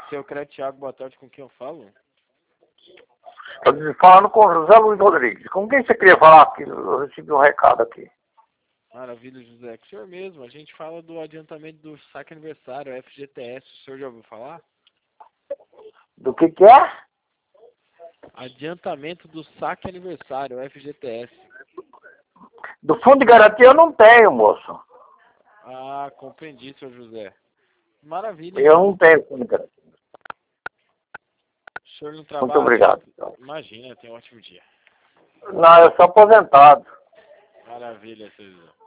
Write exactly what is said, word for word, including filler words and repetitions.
Seu Crédito Thiago, boa tarde, com quem eu falo? Estou falando com o José Luiz Rodrigues. Com quem você queria falar aqui? Eu recebi um recado aqui. Maravilha, José. Com o senhor mesmo. A gente fala do adiantamento do saque aniversário, F G T S. O senhor já ouviu falar? Do que que é? Adiantamento do saque aniversário, F G T S. Do fundo de garantia eu não tenho, moço. Ah, compreendi, senhor José. Maravilha, Eu então. não tenho fundo de garantia. O senhor não trabalha? Muito obrigado. Imagina, tem um ótimo dia. Não, eu sou aposentado. Maravilha, senhor José.